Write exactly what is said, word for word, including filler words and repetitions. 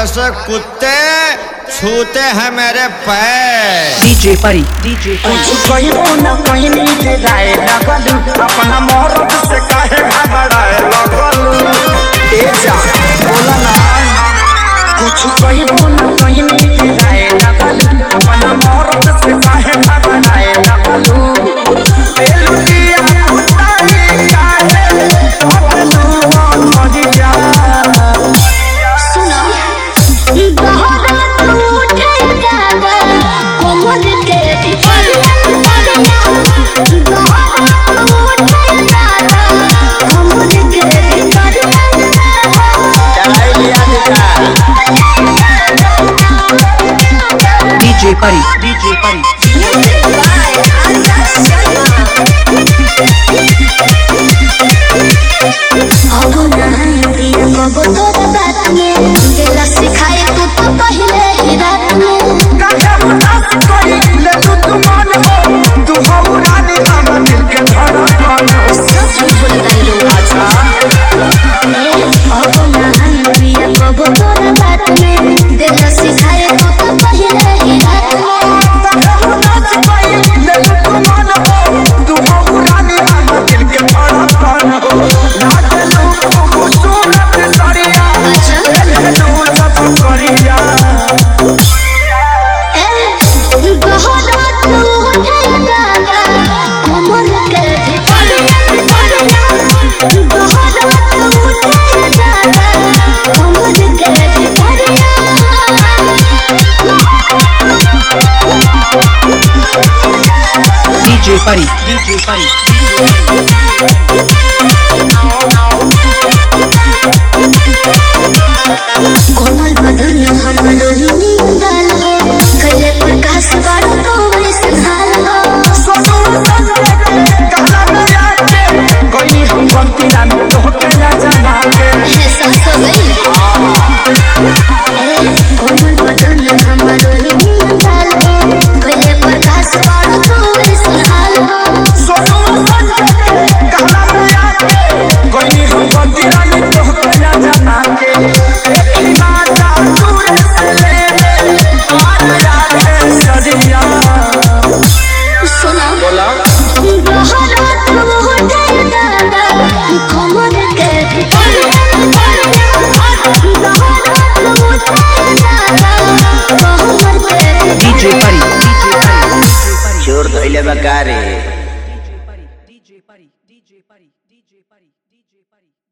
जैसे कुत्ते छूते हैं मेरे पैर। डीजे परी डीजे कहीं ना कहीं नीचे जाए लगलू अपना मोहरत से काहे घबराए लगलू ए जा बोला ना कुछ कहीं ना कहीं नीचे जाए लगलू अपना मोहरत से काहे घबराए लगलू बेलुटिया उतारी काहे लगलू मर जा सुना गहरा तू उठे जागा कोमल के डीजे परी डीजे परी अब नहीं कबो तोरा बात में दिला सिखाए तू तो पहले ही रात में काहे उदास कोई ले तू तू मन हो तू हो रानी हम दिल के धड़कन सब बोलता लो अच्छा अब नहीं कबो तोरा बात में दिला सिखाए तू तो पहले ही रात में काहे उदास कोई ले तू तू मन हो तू हो रानी हम दिल के धड़कन हो रात लो खूबसूरत सरिया ले तू सब करिया गहरा तू उठे जागा कोमल के गहरा तू उठे जागा कोमल के डीजे परी डीजे परी कोमल बदन हमरो नींदल हो कले प्रकाश बारो तो संभाल हो सोनू काला मेरा के कोई हम गलती ना तो के ना जाना के ऐसा तो गई कोमल बदन हमरो नींदल हो कले प्रकाश बारो तो संभाल हो सोनू काला मेरा के कोई हम गलती ना तो के ना जाना के ना जा दूर से ले आज रात सजिया सुना बोला गहरा तू उठे जागा कोमल के डीजे परी डीजे परी छोड़ धइले बकारे DJ Pari DJ Pari DJ Pari DJ Pari DJ परी